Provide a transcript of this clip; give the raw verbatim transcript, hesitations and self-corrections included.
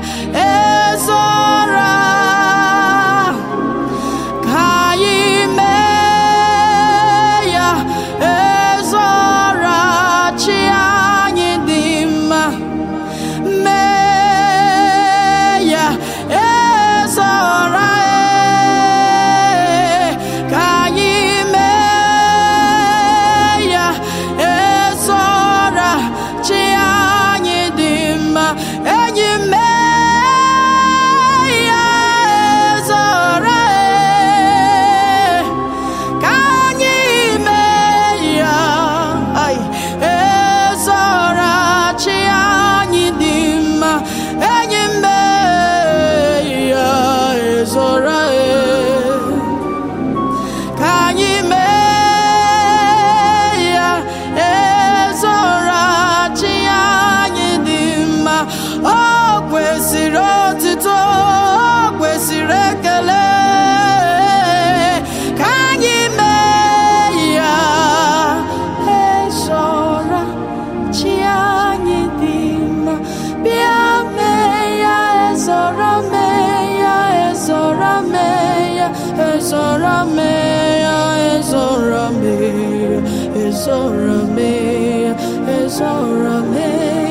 ezora kaime ya ezora chianyi dima me ya ezora kaime ya ezora chianyi dima enyi me ya ezora kanyi me ya ai ezora chianyi dima enyi me ya ezora kanyi me ya ezora chianyi dima o kwesịrị otuto o kwesịrị ekele kanyi me ya ezora chianyi dima bia me ya ezora me ya ezora me ya ezora me ya ezora me ezora me ezora me